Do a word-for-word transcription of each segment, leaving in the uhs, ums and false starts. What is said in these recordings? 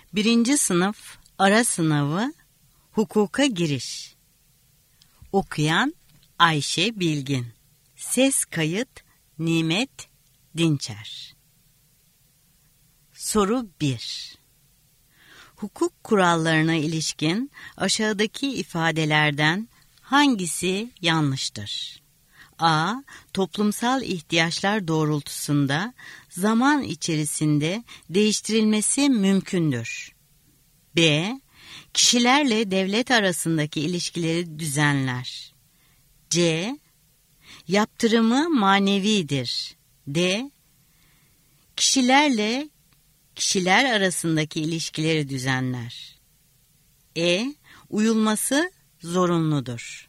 Birinci sınıf ara sınavı hukuka giriş. Okuyan Ayşe Bilgin. Ses kayıt Nimet Dinçer. Soru bir. Hukuk kurallarına ilişkin aşağıdaki ifadelerden hangisi yanlıştır? A. Toplumsal ihtiyaçlar doğrultusunda zaman içerisinde değiştirilmesi mümkündür. B. Kişilerle devlet arasındaki ilişkileri düzenler. C. Yaptırımı manevidir. D. Kişilerle kişiler arasındaki ilişkileri düzenler. E. Uyulması zorunludur.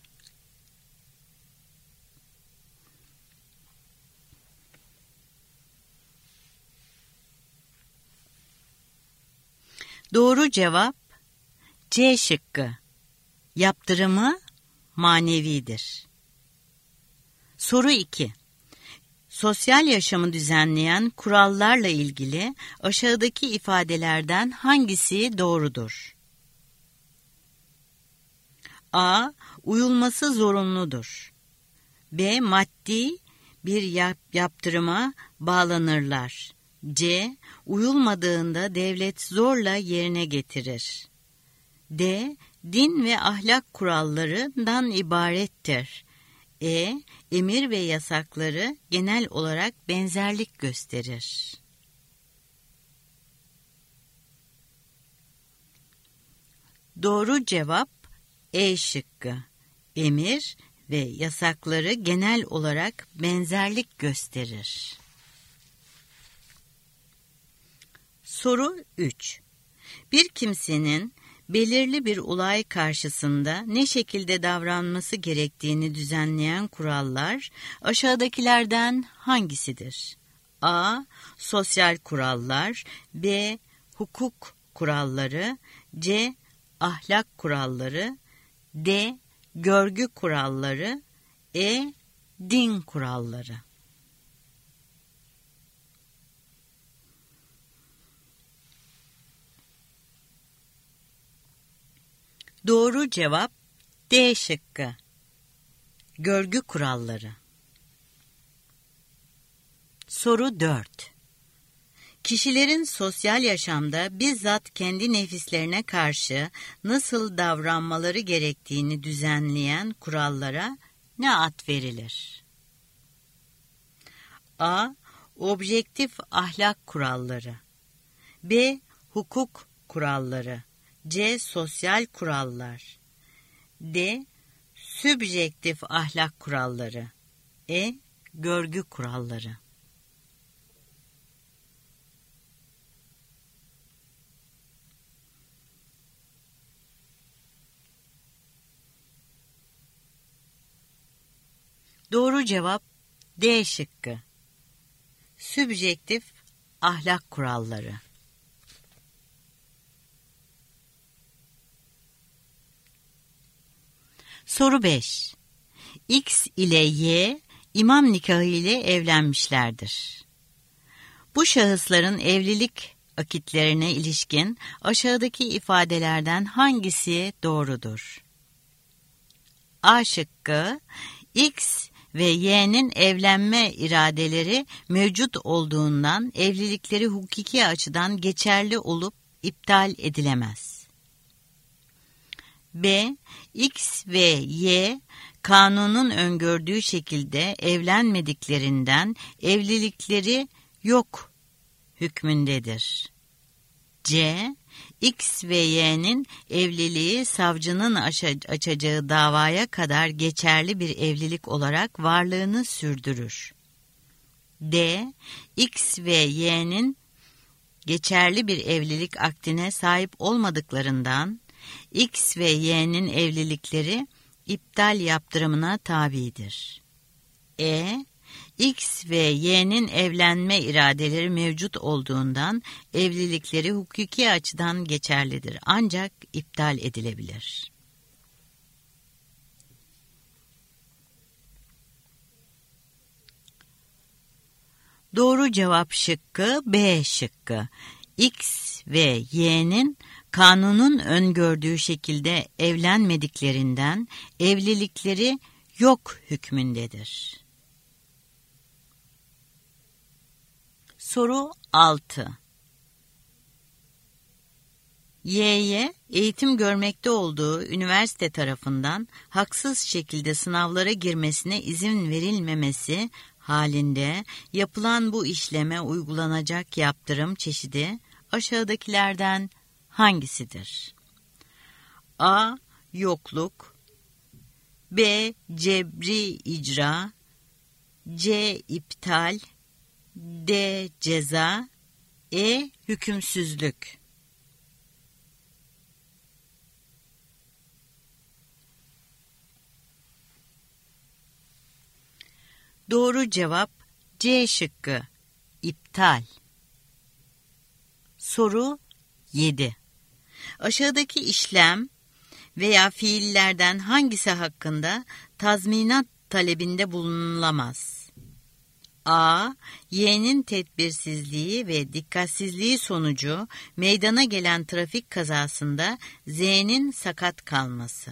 Doğru cevap C şıkkı. Yaptırımı manevidir. Soru iki. Sosyal yaşamı düzenleyen kurallarla ilgili aşağıdaki ifadelerden hangisi doğrudur? A. Uyulması zorunludur. B. Maddi bir yap yaptırıma bağlanırlar. C. Uyulmadığında devlet zorla yerine getirir. D. Din ve ahlak kurallarından ibarettir. E. Emir ve yasakları genel olarak benzerlik gösterir. Doğru cevap E şıkkı. Emir ve yasakları genel olarak benzerlik gösterir. Soru üç. Bir kimsenin belirli bir olay karşısında ne şekilde davranması gerektiğini düzenleyen kurallar aşağıdakilerden hangisidir? A. Sosyal kurallar. B. Hukuk kuralları. C. Ahlak kuralları. D. Görgü kuralları. E. Din kuralları. Doğru cevap D şıkkı. Görgü kuralları. Soru dört. Kişilerin sosyal yaşamda bizzat kendi nefislerine karşı nasıl davranmaları gerektiğini düzenleyen kurallara ne ad verilir? A. Objektif ahlak kuralları. B. Hukuk kuralları. C. Sosyal kurallar. D. Sübjektif ahlak kuralları. E. Görgü kuralları. Doğru cevap D şıkkı. Sübjektif ahlak kuralları. Soru beş. X ile Y imam nikahı ile evlenmişlerdir. Bu şahısların evlilik akitlerine ilişkin aşağıdaki ifadelerden hangisi doğrudur? A şıkkı. X ve Y'nin evlenme iradeleri mevcut olduğundan evlilikleri hukuki açıdan geçerli olup iptal edilemez. B. X ve Y kanunun öngördüğü şekilde evlenmediklerinden evlilikleri yok hükmündedir. C. X ve Y'nin evliliği savcının açacağı davaya kadar geçerli bir evlilik olarak varlığını sürdürür. D. X ve Y'nin geçerli bir evlilik akdine sahip olmadıklarından X ve Y'nin evlilikleri iptal yaptırımına tabidir. E. X ve Y'nin evlenme iradeleri mevcut olduğundan evlilikleri hukuki açıdan geçerlidir ancak iptal edilebilir. Doğru cevap şıkkı B şıkkı. X ve Y'nin kanunun öngördüğü şekilde evlenmediklerinden evlilikleri yok hükmündedir. Soru altı. Y'ye eğitim görmekte olduğu üniversite tarafından haksız şekilde sınavlara girmesine izin verilmemesi halinde yapılan bu işleme uygulanacak yaptırım çeşidi aşağıdakilerden hangisidir? A. Yokluk, B. Cebri icra, C. İptal, D. Ceza, E. Hükümsüzlük. Doğru cevap C şıkkı, iptal. Soru yedi. Aşağıdaki işlem veya fiillerden hangisi hakkında tazminat talebinde bulunulamaz? A. Y'nin tedbirsizliği ve dikkatsizliği sonucu meydana gelen trafik kazasında Z'nin sakat kalması.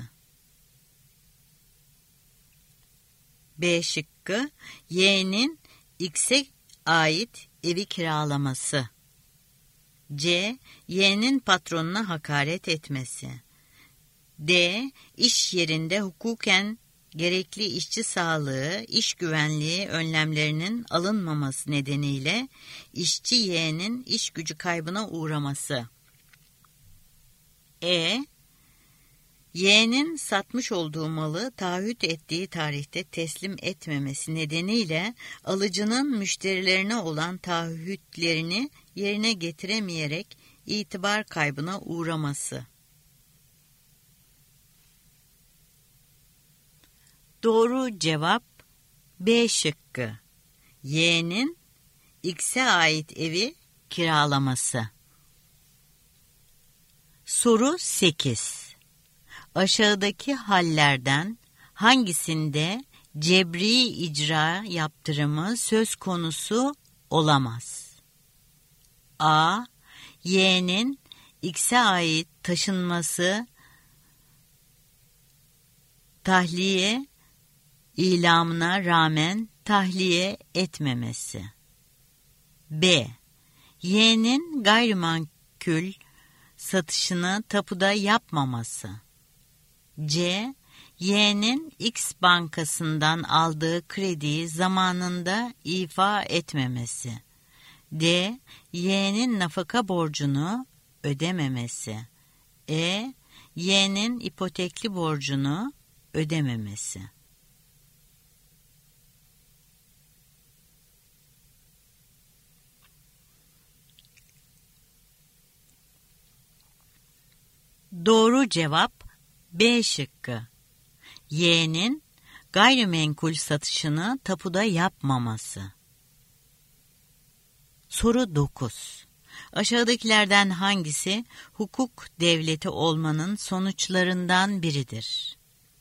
B şıkkı, Y'nin X'e ait evi kiralaması. C. Y'nin patronuna hakaret etmesi. D. İş yerinde hukuken gerekli işçi sağlığı, iş güvenliği önlemlerinin alınmaması nedeniyle işçi Y'nin iş gücü kaybına uğraması. E. Y'nin satmış olduğu malı taahhüt ettiği tarihte teslim etmemesi nedeniyle alıcının müşterilerine olan taahhütlerini yerine getiremeyerek itibar kaybına uğraması. Doğru cevap B şıkkı. Y'nin X'e ait evi kiralaması. Soru sekiz. Aşağıdaki hallerden hangisinde cebri icra yaptırımı söz konusu olamaz? A. Y'nin X'e ait taşınması, tahliye ilamına rağmen tahliye etmemesi. B. Y'nin gayrimenkul satışını tapuda yapmaması. C. Y'nin X bankasından aldığı krediyi zamanında ifa etmemesi. D. Y'nin nafaka borcunu ödememesi. E. Y'nin ipotekli borcunu ödememesi. Doğru cevap B şıkkı. Y'nin gayrimenkul satışını tapuda yapmaması. Soru dokuz. Aşağıdakilerden hangisi hukuk devleti olmanın sonuçlarından biridir?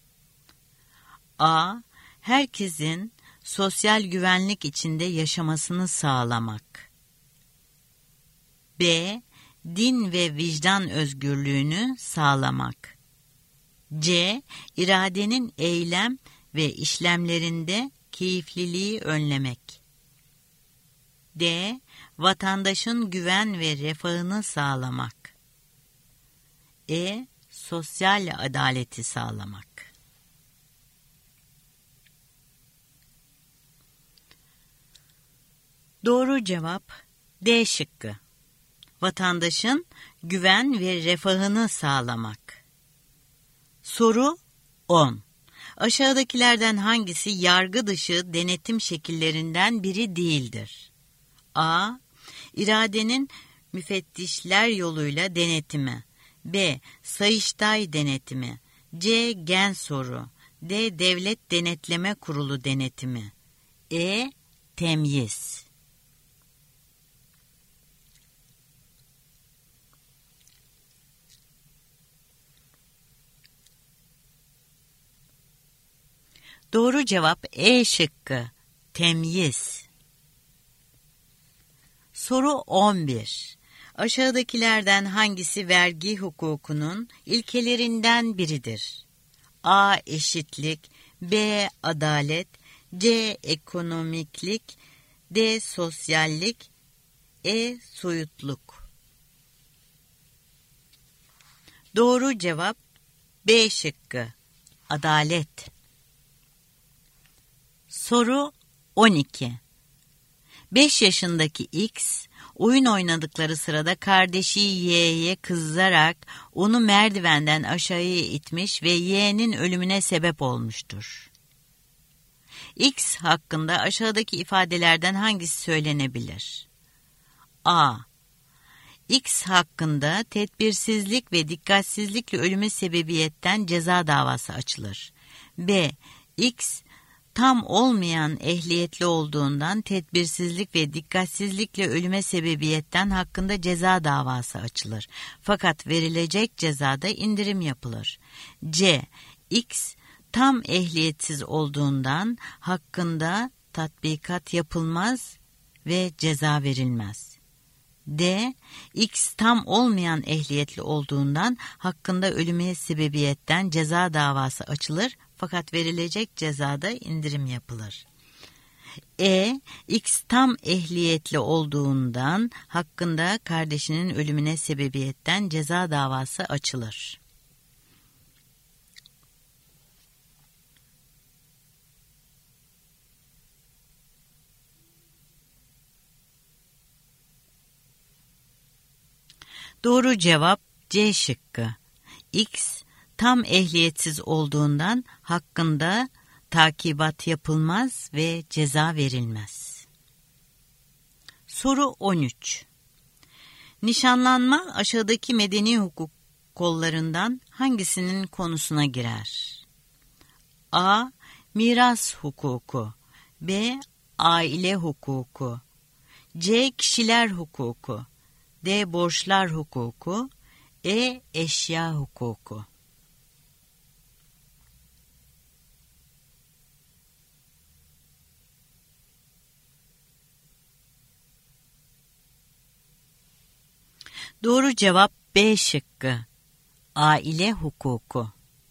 A. Herkesin sosyal güvenlik içinde yaşamasını sağlamak. B. Din ve vicdan özgürlüğünü sağlamak. C. İradenin eylem ve işlemlerinde keyifliliği önlemek. D. Vatandaşın güven ve refahını sağlamak. E. Sosyal adaleti sağlamak. Doğru cevap D şıkkı. Vatandaşın güven ve refahını sağlamak. Soru on. Aşağıdakilerden hangisi yargı dışı denetim şekillerinden biri değildir? A. İradenin müfettişler yoluyla denetimi. B. Sayıştay denetimi. C. Gen soru. D. Devlet Denetleme Kurulu denetimi. E. Temyiz. Doğru cevap E şıkkı, temyiz. Soru on bir. Aşağıdakilerden hangisi vergi hukukunun ilkelerinden biridir? A. Eşitlik, B. Adalet, C. Ekonomiklik, D. Sosyallik, E. Soyutluk. Doğru cevap B şıkkı. Adalet. Soru on iki. beş yaşındaki X, oyun oynadıkları sırada kardeşi Y'ye kızarak onu merdivenden aşağıya itmiş ve Y'nin ölümüne sebep olmuştur. X hakkında aşağıdaki ifadelerden hangisi söylenebilir? A. X hakkında tedbirsizlik ve dikkatsizlikle ölümü sebebiyetten ceza davası açılır. B. X tam olmayan ehliyetli olduğundan tedbirsizlik ve dikkatsizlikle ölüme sebebiyetten hakkında ceza davası açılır. Fakat verilecek cezada indirim yapılır. C. X tam ehliyetsiz olduğundan hakkında tatbikat yapılmaz ve ceza verilmez. D. X tam olmayan ehliyetli olduğundan hakkında ölüme sebebiyetten ceza davası açılır fakat verilecek cezada indirim yapılır. E. X tam ehliyetli olduğundan hakkında kardeşinin ölümüne sebebiyetten ceza davası açılır. Doğru cevap C şıkkı. X tam ehliyetsiz olduğundan hakkında takibat yapılmaz ve ceza verilmez. Soru on üç. Nişanlanma aşağıdaki medeni hukuk kollarından hangisinin konusuna girer? A. Miras hukuku, B. Aile hukuku, C. Kişiler hukuku, D. Borçlar hukuku, E. Eşya hukuku. Doğru cevap B şıkkı. Aile hukuku.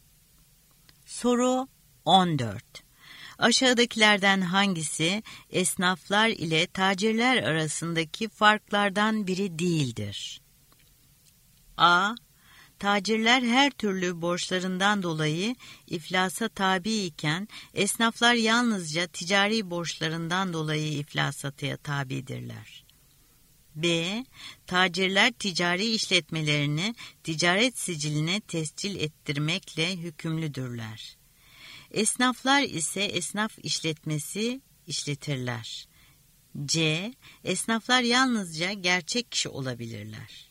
Soru on dört. Aşağıdakilerden hangisi esnaflar ile tacirler arasındaki farklardan biri değildir? A. Tacirler her türlü borçlarından dolayı iflasa tabi iken esnaflar yalnızca ticari borçlarından dolayı iflasa tabidirler. B. Tacirler ticari işletmelerini ticaret siciline tescil ettirmekle hükümlüdürler. Esnaflar ise esnaf işletmesi işletirler. C. Esnaflar yalnızca gerçek kişi olabilirler.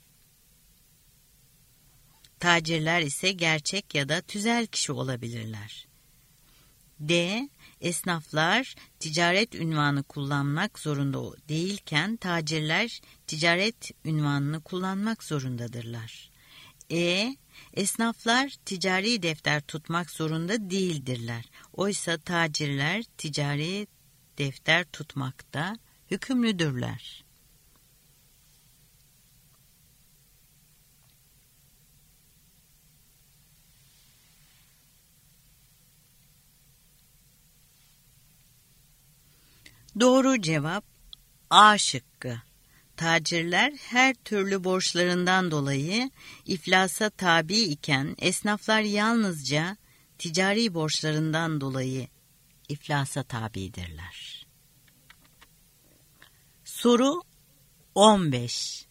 Tacirler ise gerçek ya da tüzel kişi olabilirler. D. Esnaflar ticaret ünvanı kullanmak zorunda değilken tacirler ticaret ünvanını kullanmak zorundadırlar. E. Esnaflar ticari defter tutmak zorunda değildirler. Oysa tacirler ticari defter tutmakta hükümlüdürler. Doğru cevap A şıkkı. Tacirler her türlü borçlarından dolayı iflasa tabi iken esnaflar yalnızca ticari borçlarından dolayı iflasa tabidirler. Soru on beş.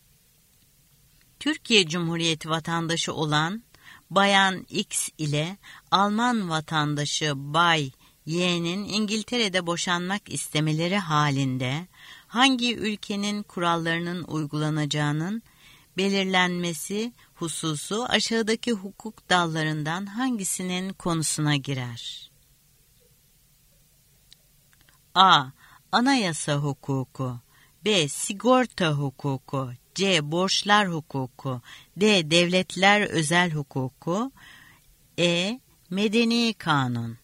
Türkiye Cumhuriyeti vatandaşı olan Bayan X ile Alman vatandaşı Bay Y'nin İngiltere'de boşanmak istemeleri halinde hangi ülkenin kurallarının uygulanacağının belirlenmesi hususu aşağıdaki hukuk dallarından hangisinin konusuna girer? A. Anayasa hukuku, B. Sigorta hukuku, C. Borçlar hukuku, D. Devletler özel hukuku, E. Medeni kanun.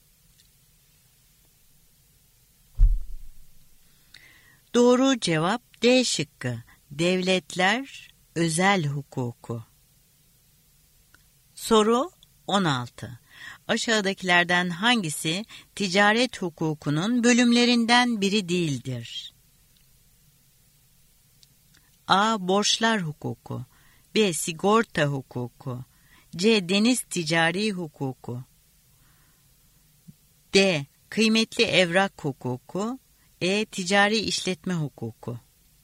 Doğru cevap D şıkkı. Devletler özel hukuku. Soru on altı. Aşağıdakilerden hangisi ticaret hukukunun bölümlerinden biri değildir? A. Borçlar hukuku. B. Sigorta hukuku. C. Deniz ticari hukuku. D. Kıymetli evrak hukuku. E. Ticari işletme hukuku.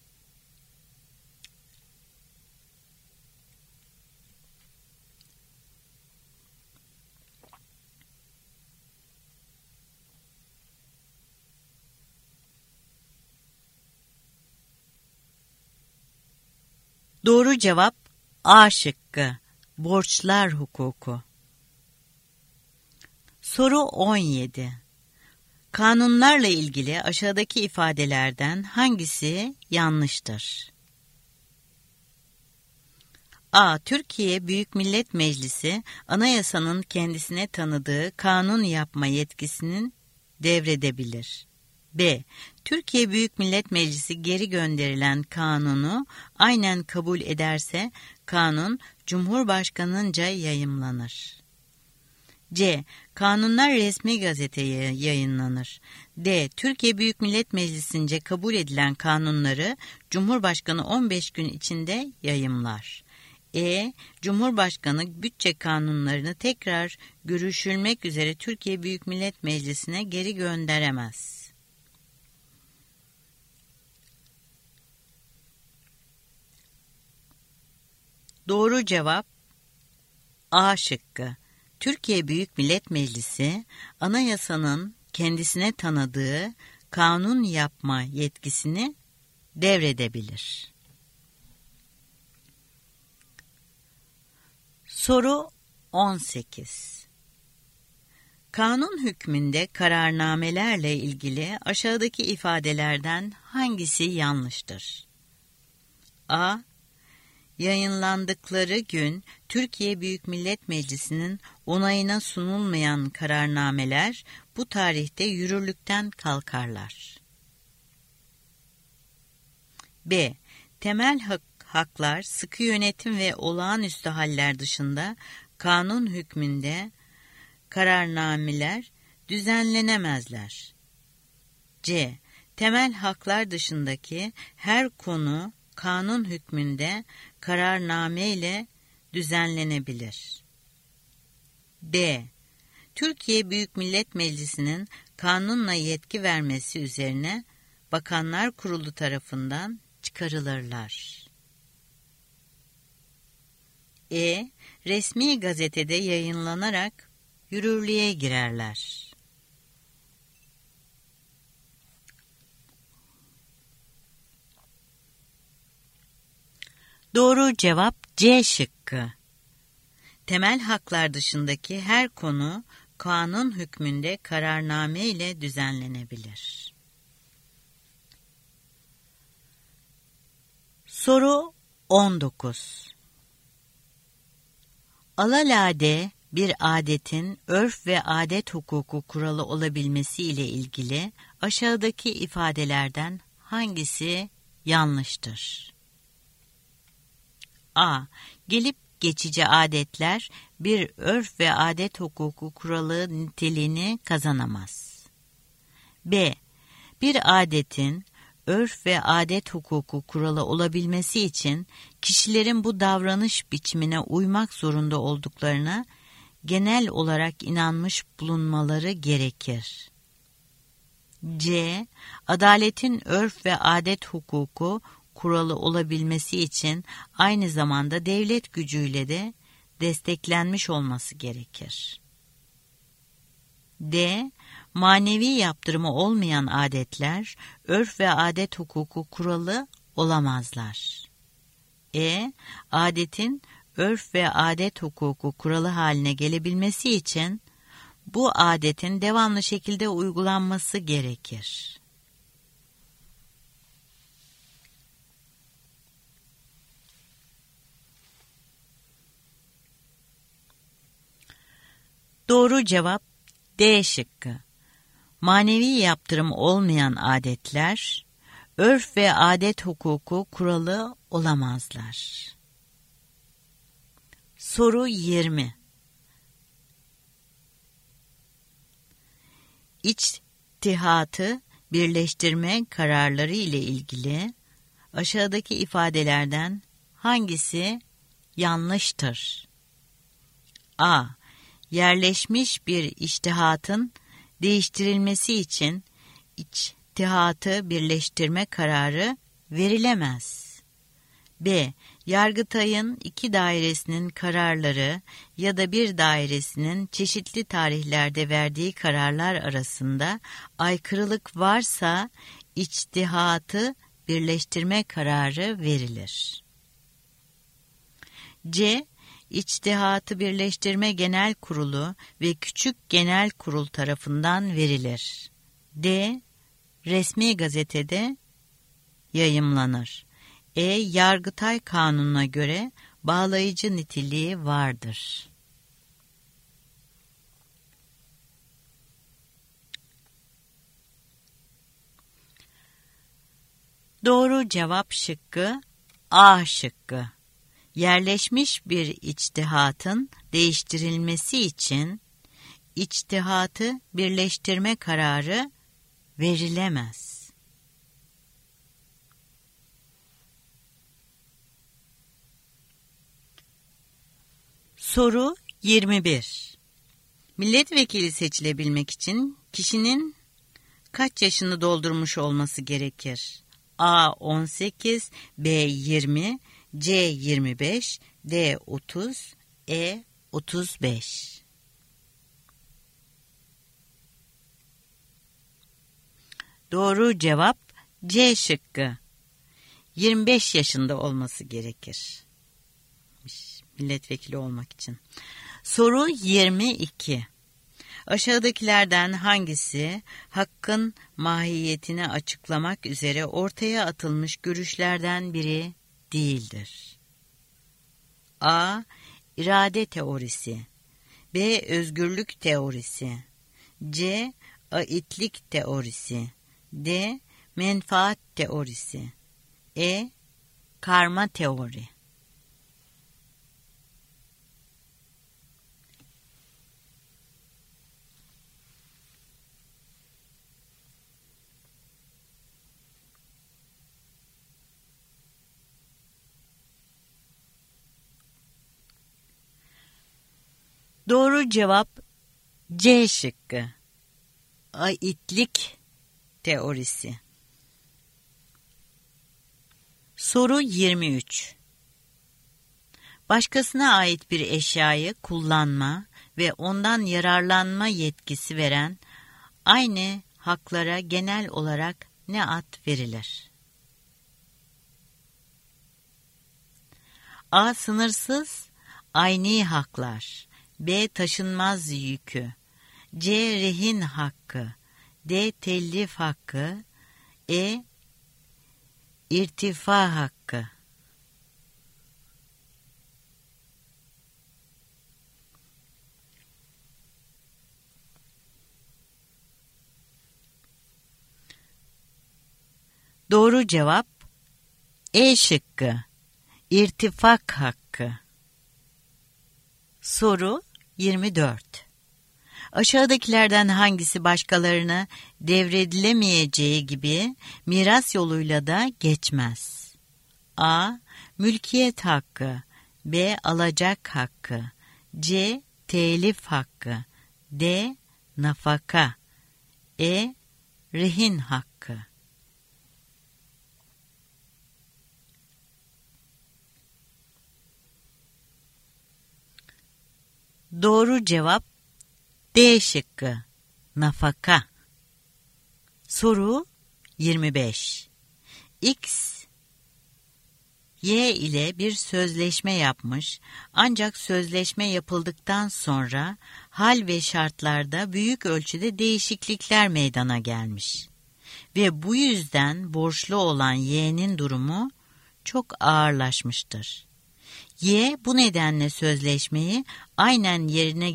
Doğru cevap A şıkkı. Borçlar hukuku. Soru on yedi. Kanunlarla ilgili aşağıdaki ifadelerden hangisi yanlıştır? A. Türkiye Büyük Millet Meclisi, anayasanın kendisine tanıdığı kanun yapma yetkisinin devredebilir. B. Türkiye Büyük Millet Meclisi geri gönderilen kanunu aynen kabul ederse kanun Cumhurbaşkanınca yayımlanır. C. Kanunlar resmi gazeteye yayınlanır. D. Türkiye Büyük Millet Meclisi'nce kabul edilen kanunları Cumhurbaşkanı on beş gün içinde yayımlar. E. Cumhurbaşkanı bütçe kanunlarını tekrar görüşülmek üzere Türkiye Büyük Millet Meclisi'ne geri gönderemez. Doğru cevap A şıkkı. Türkiye Büyük Millet Meclisi, anayasanın kendisine tanıdığı kanun yapma yetkisini devredebilir. Soru on sekiz. Kanun hükmünde kararnamelerle ilgili aşağıdaki ifadelerden hangisi yanlıştır? A. Yayınlandıkları gün Türkiye Büyük Millet Meclisi'nin onayına sunulmayan kararnameler bu tarihte yürürlükten kalkarlar. B. Temel hak, haklar, sıkı yönetim ve olağanüstü haller dışında kanun hükmünde kararnameler düzenlenemezler. C. Temel haklar dışındaki her konu kanun hükmünde kararname ile düzenlenebilir. D. Türkiye Büyük Millet Meclisi'nin kanunla yetki vermesi üzerine Bakanlar Kurulu tarafından çıkarılırlar. E. Resmi gazetede yayınlanarak yürürlüğe girerler. Doğru cevap C şıkkı. Temel haklar dışındaki her konu kanun hükmünde kararname ile düzenlenebilir. Soru on dokuz. Alelade bir adetin örf ve adet hukuku kuralı olabilmesi ile ilgili aşağıdaki ifadelerden hangisi yanlıştır? A. Gelip geçici adetler bir örf ve adet hukuku kuralı niteliğini kazanamaz. B. Bir adetin örf ve adet hukuku kuralı olabilmesi için kişilerin bu davranış biçimine uymak zorunda olduklarına genel olarak inanmış bulunmaları gerekir. C. Adaletin örf ve adet hukuku kuralı olabilmesi için aynı zamanda devlet gücüyle de desteklenmiş olması gerekir. D. Manevi yaptırımı olmayan adetler, örf ve adet hukuku kuralı olamazlar. E. Adetin örf ve adet hukuku kuralı haline gelebilmesi için bu adetin devamlı şekilde uygulanması gerekir. Doğru cevap D şıkkı. Manevi yaptırım olmayan adetler, örf ve adet hukuku kuralı olamazlar. Soru yirmi. İçtihatı birleştirme kararları ile ilgili aşağıdaki ifadelerden hangisi yanlıştır? A. Yerleşmiş bir içtihatın değiştirilmesi için içtihatı birleştirme kararı verilemez. B. Yargıtay'ın iki dairesinin kararları ya da bir dairesinin çeşitli tarihlerde verdiği kararlar arasında aykırılık varsa içtihatı birleştirme kararı verilir. C. İçtihatı Birleştirme Genel Kurulu ve Küçük Genel Kurul tarafından verilir. D. Resmi gazetede yayımlanır. E. Yargıtay Kanunu'na göre bağlayıcı niteliği vardır. Doğru cevap şıkkı A şıkkı. Yerleşmiş bir içtihatın değiştirilmesi için içtihatı birleştirme kararı verilemez. Soru yirmi bir. Milletvekili seçilebilmek için kişinin kaç yaşını doldurmuş olması gerekir? A. on sekiz, B. yirmi, C. yirmi beş, D. otuz, E. otuz beş. Doğru cevap C şıkkı. yirmi beş yaşında olması gerekir milletvekili olmak için. Soru yirmi iki. Aşağıdakilerden hangisi hakkın mahiyetini açıklamak üzere ortaya atılmış görüşlerden biri değildir? A. İrade teorisi, B. Özgürlük teorisi, C. Aitlik teorisi, D. Menfaat teorisi, E. Karma teori. Doğru cevap C şıkkı. Aitlik teorisi. Soru yirmi üç. Başkasına ait bir eşyayı kullanma ve ondan yararlanma yetkisi veren aynı haklara genel olarak ne ad verilir? A. Sınırsız ayni haklar, B. Taşınmaz yükü, C. Rehin hakkı, D. Tellif hakkı, E. İrtifa hakkı. Doğru cevap E şıkkı. İrtifak hakkı. Soru yirmi dört. Aşağıdakilerden hangisi başkalarına devredilemeyeceği gibi miras yoluyla da geçmez? A. Mülkiyet hakkı, B. Alacak hakkı, C. Telif hakkı, D. Nafaka, E. Rehin hakkı. Doğru cevap D şıkkı. Nafaka. Soru yirmi beş. X, Y ile bir sözleşme yapmış ancak sözleşme yapıldıktan sonra hal ve şartlarda büyük ölçüde değişiklikler meydana gelmiş. Ve bu yüzden borçlu olan Y'nin durumu çok ağırlaşmıştır. Y bu nedenle sözleşmeyi aynen yerine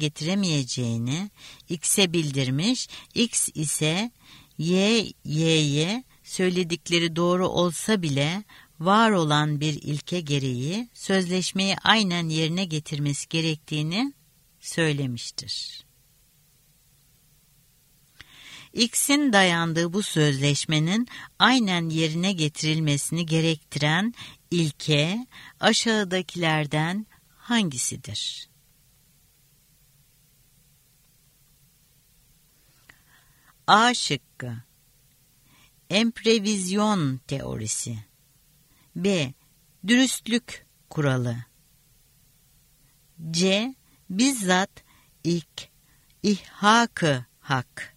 getiremeyeceğini X'e bildirmiş, X ise Y, Y'ye söyledikleri doğru olsa bile var olan bir ilke gereği sözleşmeyi aynen yerine getirmesi gerektiğini söylemiştir. X'in dayandığı bu sözleşmenin aynen yerine getirilmesini gerektiren ilke aşağıdakilerden hangisidir? A şıkkı. Emprevizyon teorisi. B. Dürüstlük kuralı. C. Bizzat ilk ihhak-ı hak.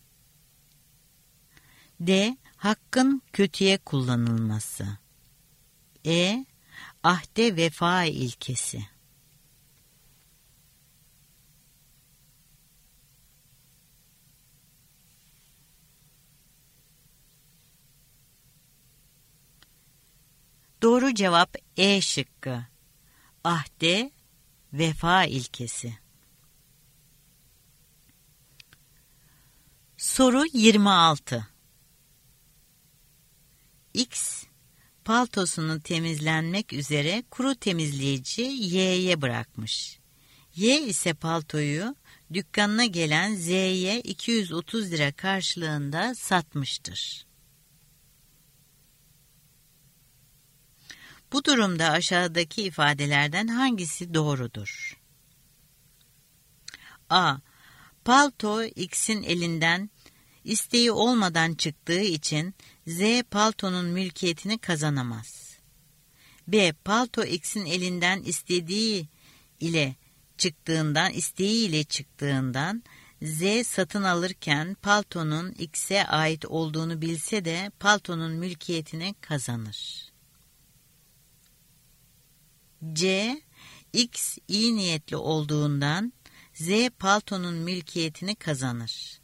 D. Hakkın kötüye kullanılması. E. Ahde vefa ilkesi. Doğru cevap E şıkkı. Ahde vefa ilkesi. Soru yirmi altı. X, paltosunu temizlenmek üzere kuru temizleyici Y'ye bırakmış. Y ise paltoyu dükkanına gelen Z'ye iki yüz otuz lira karşılığında satmıştır. Bu durumda aşağıdaki ifadelerden hangisi doğrudur? A. Palto X'in elinden isteği olmadan çıktığı için Z paltonun mülkiyetini kazanamaz. B. Palto X'in elinden istediği ile çıktığından, isteği ile çıktığından Z satın alırken paltonun X'e ait olduğunu bilse de paltonun mülkiyetini kazanır. C. X iyi niyetli olduğundan Z paltonun mülkiyetini kazanır.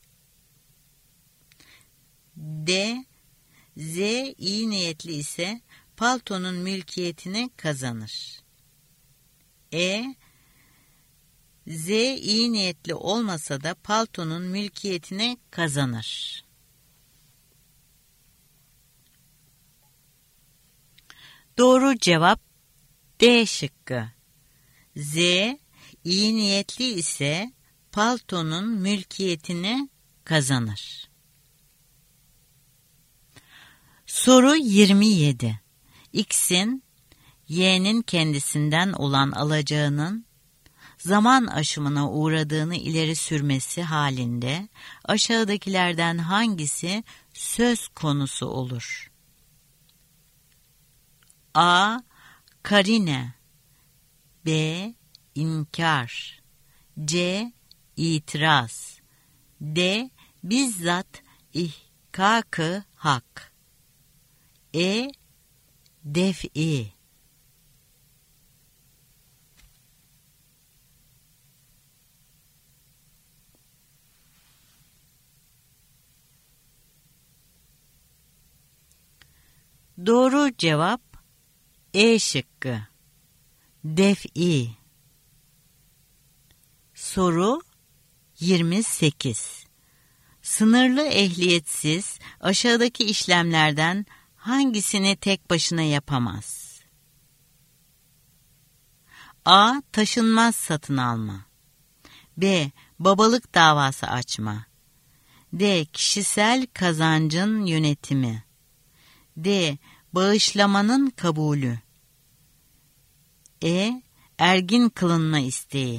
D. Z iyi niyetli ise paltonun mülkiyetini kazanır. E. Z iyi niyetli olmasa da paltonun mülkiyetini kazanır. Doğru cevap D şıkkı. Z iyi niyetli ise paltonun mülkiyetini kazanır. Soru yirmi yedi. X'in Y'nin kendisinden olan alacağının zaman aşımına uğradığını ileri sürmesi halinde aşağıdakilerden hangisi söz konusu olur? A. Karine. B. İnkar. C. İtiraz. D. Bizzat ihkak-ı hak. E. Def'i. Doğru cevap E şıkkı. Def'i. Soru yirmi sekiz. Sınırlı ehliyetsiz aşağıdaki işlemlerden hangisini tek başına yapamaz? A. Taşınmaz satın alma. B. Babalık davası açma. D. Kişisel kazancın yönetimi. D. Bağışlamanın kabulü. E. Ergin kılınma isteği.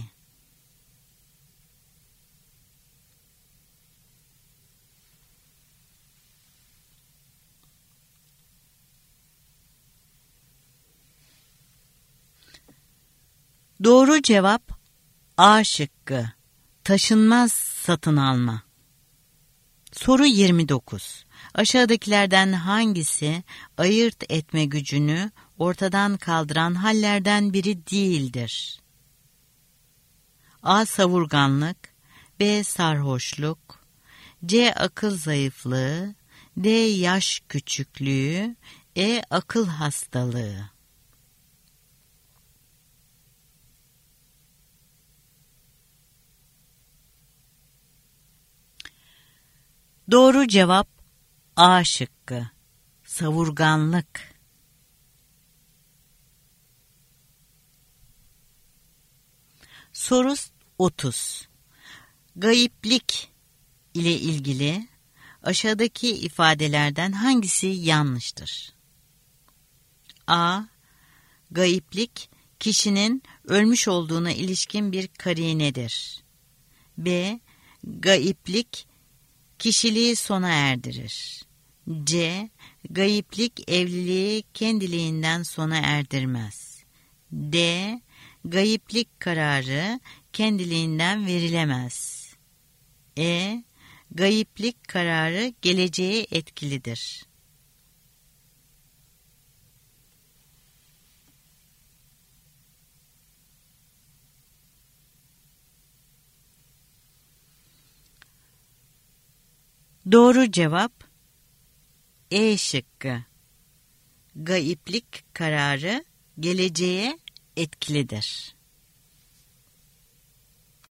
Doğru cevap A şıkkı. Taşınmaz satın alma. Soru yirmi dokuz. Aşağıdakilerden hangisi ayırt etme gücünü ortadan kaldıran hallerden biri değildir? A. Savurganlık. B. Sarhoşluk. C. Akıl zayıflığı. D. Yaş küçüklüğü. E. Akıl hastalığı. Doğru cevap A şıkkı. Savurganlık. Soru otuz. Gayiplik ile ilgili aşağıdaki ifadelerden hangisi yanlıştır? A. Gayiplik, kişinin ölmüş olduğuna ilişkin bir karinedir. B. Gayiplik, kişiliği sona erdirir. C. Gayiplik, evliliği kendiliğinden sona erdirmez. D. Gayiplik kararı kendiliğinden verilemez. E. Gayiplik kararı geleceğe etkilidir. Doğru cevap E şıkkı. Gayiplik kararı geleceğe etkilidir.